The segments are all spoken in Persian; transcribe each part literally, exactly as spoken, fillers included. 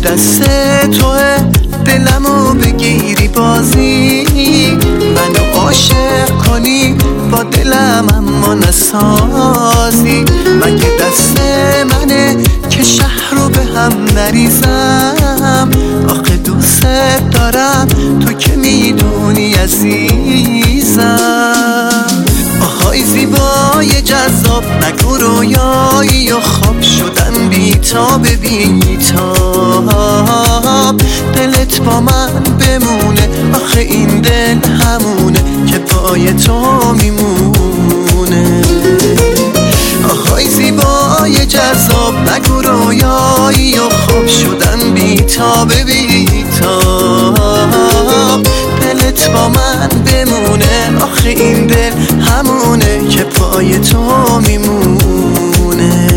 دست توه دلمو بگیری بازی، منو عاشق کنی با دلم اما نسازی. مگه دست منه که شهر رو به هم نریزم؟ آخه دوست دارم تو که میدونی عزیزم. آهای زیبای جذاب نگو رویایی و خواب شدن بیتاب بیتاب. دلت با من بمونه، آخه این دل همونه که پای تو میمونه. آهای زیبای جذاب نگو رویایی و خواب شدن بیتاب بیتاب. دلت با من بمونه، آخه این دل همونه که پای تو میمونه.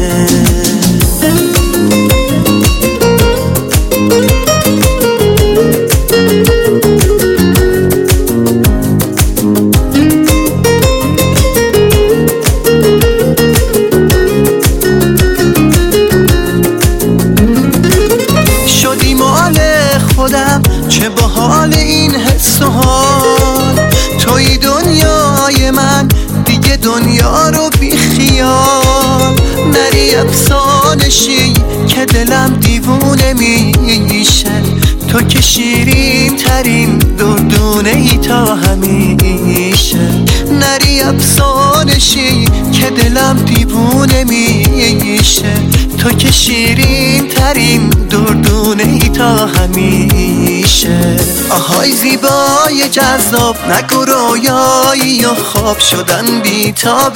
شدی مال خودم چه باحال این حس و حال. توی دنیای من دیگه دنیا رو بی خیال. نری افسانشی که دلم دیوونه میشه، تو که شیرین ترین دردونه ای تا همیشه. نری افسانشی که دلم دیوونه میشه، تو که شیرین ترین دردونه ای تا همیشه. آهای زیبای جذاب نگو رویایی و خواب شدن بیتاب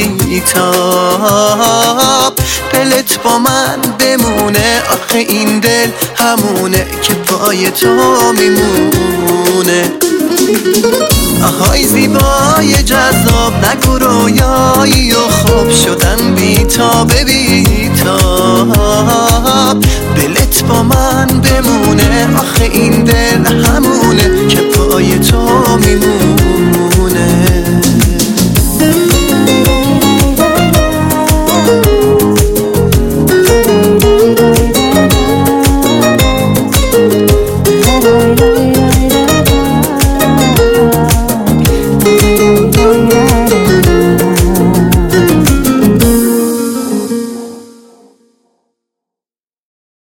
بیتاب. دلت با من بمونه، آخه این دل همونه که پای تو میمونه. آهای زیبای جذاب نگو رویایی و خواب شدن بیتاب بیتاب. دلت با من بمونه، آخه این دل همونه که پای تو میمونه.